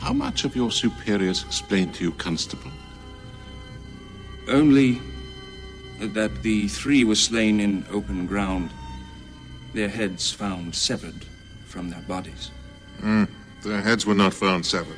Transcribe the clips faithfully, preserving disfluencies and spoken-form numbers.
How much of your superiors explained to you, Constable? Only that the three were slain in open ground, their heads found severed from their bodies. Mm, their heads were not found severed.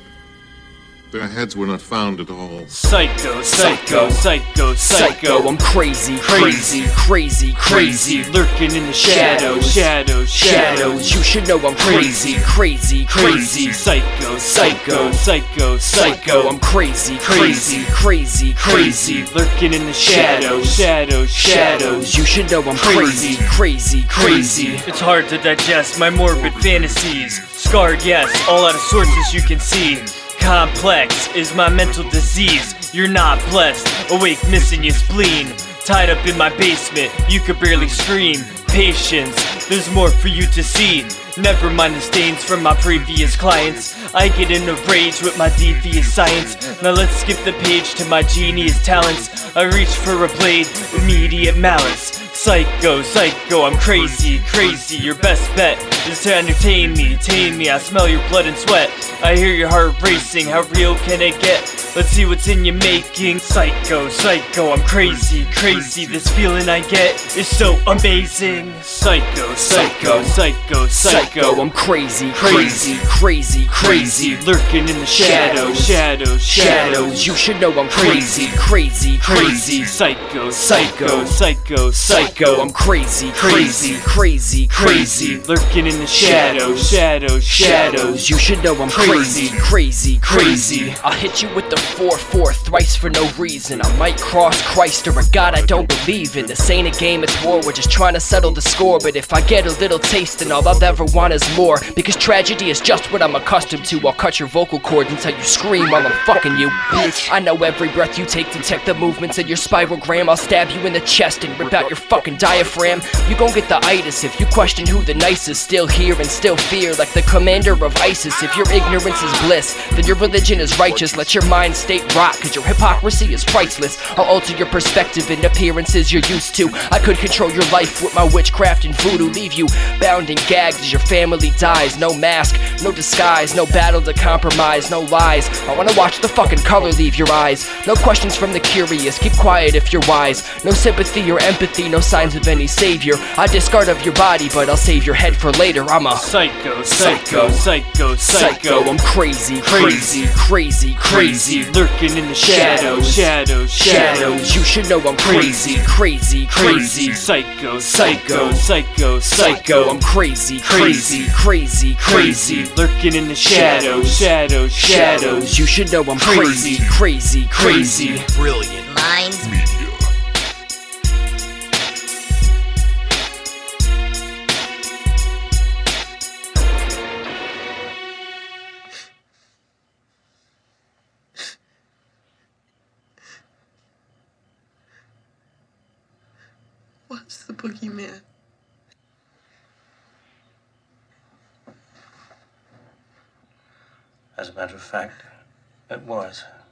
Their heads were not found at all. Psycho, psycho, psycho, psycho. I'm crazy, crazy, crazy, crazy. Lurking in the shadows, shadows, shadows. You should know I'm crazy, crazy, crazy. Psycho, psycho, psycho, psycho. I'm crazy, crazy, crazy, crazy. Lurking in the shadows, shadows, shadows. You should know I'm crazy, crazy, crazy. It's hard to digest my morbid fantasies. Scarred, yes, all out of sorts as you can see. Complex is my mental disease. You're not blessed, awake missing your spleen. Tied up in my basement, you could barely scream. Patience, there's more for you to see. Never mind the stains from my previous clients. I get in a rage with my devious science. Now let's skip the page to my genius talents. I reach for a blade, immediate malice. Psycho, psycho, I'm crazy, crazy. Your best bet is to entertain me, tame me. I smell your blood and sweat. I hear your heart racing, how real can it get? Let's see what's in your making. Psycho, psycho, I'm crazy, crazy. This feeling I get is so amazing. Psycho, psycho, psycho, psycho. I'm crazy, crazy, crazy, crazy. Lurking in the shadows, shadows, shadows. You should know I'm crazy, crazy, crazy. Psycho, psycho, psycho, psycho. I'm crazy, crazy, crazy, crazy. Lurking in the shadows, shadows, shadows. You should know I'm crazy, crazy, crazy. I'll hit you with the four four thrice for no reason. I might cross Christ or a God I don't believe in. This ain't a game, it's war. We're just trying to settle the score. But if I get a little taste, then all I'll ever want is more. Because tragedy is just what I'm accustomed to. I'll cut your vocal cords until you scream while I'm fucking you, bitch. I know every breath you take, detect the movements in your spirogram. I'll stab you in the chest and rip out your fucking diaphragm. You gon' get the itis if you question who the nicest. Still here and still fear like the commander of ISIS. If your ignorance is bliss, then your religion is righteous. Let your mind state rot, cause your hypocrisy is priceless. I'll alter your perspective and appearances you're used to. I could control your life with my witchcraft and voodoo. Leave you bound and gagged as your family dies. No mask, no disguise, no battle to compromise, no lies. I wanna watch the fucking color leave your eyes. No questions from the curious, keep quiet if you're wise. No sympathy or empathy, no signs of any savior. I discard of your body, but I'll save your head for later. I'm a psycho, psycho, psycho, psycho. I'm crazy, crazy, crazy, crazy. Lurking in the shadows, shadows, shadows. You should know I'm crazy, crazy, crazy. Psycho, psycho, psycho, psycho. I'm crazy, crazy, crazy, crazy. Lurking in the shadows, shadows, shadows. You should know I'm crazy, crazy, crazy. Brilliant minds. Media. What's the boogeyman? As a matter of fact, it was.